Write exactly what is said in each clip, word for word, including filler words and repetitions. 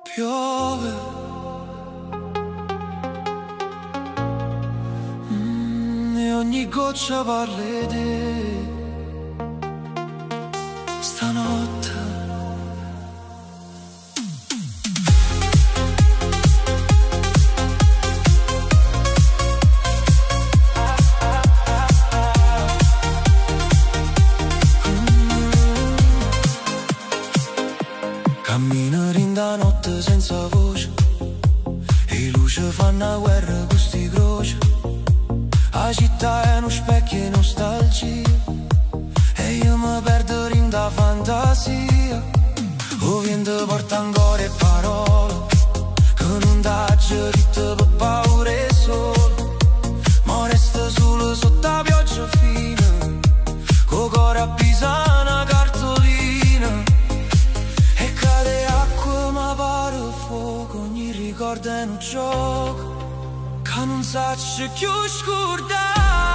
Piove, mm, e ogni goccia parla di te. Stanotte camminare in da notte senza voce e i luci fanno guerra con sti croce. La città è uno specchio e nostalgia e io mi perdo in da fantasia. O vento porta ancora e parole che non dà diritto per paura e solo, ma resta solo sotto la pioggia fina co cuore a pisana cartolina. E cade acqua ma pare fuoco, ogni ricordo è un gioco che non saccio più scordare.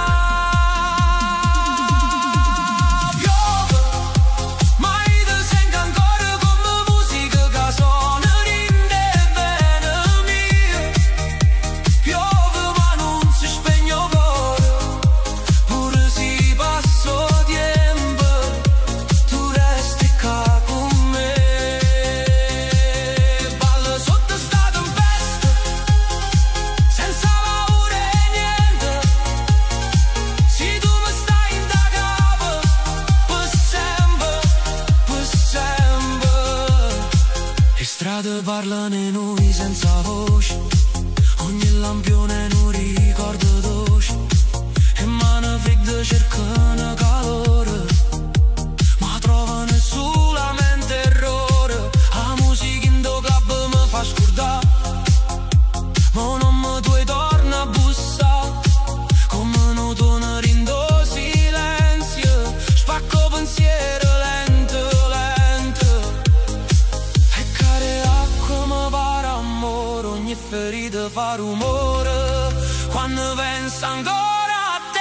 Parlano e noi senza voce, ogni lampione non ricordo dolce, e mano fredda cercano calore, ma trovano solamente errore. La musica in do club mi fa scordare, ma non mi tu torna a bussare, come non torna in do silenzio, spacco pensiero lento lento. E care come pare amore, ogni ferita fa rumore quando pensa ancora a te.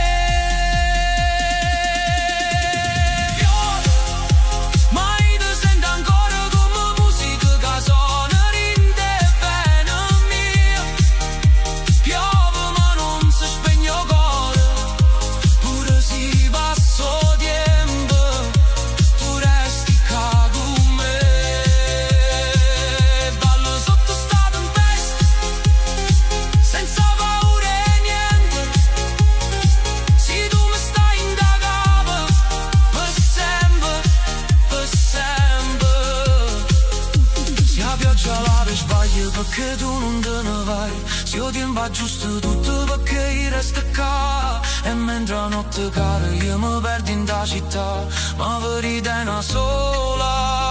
Piove, ma io ti sento ancora come musica che suona in te vena mia. Piove ma non si spegne il cuore, pure si passa il tempo, tu resti qua con me. Senza paura e niente, se tu mi stai in da capo, per sempre, per sempre. Se la pioggia la per sbaglio perché tu non te ne vai, se io tempo aggiusto tutto perché io resto qua. E mentre la notte cade io mi perdo in da città, ma verità è una sola.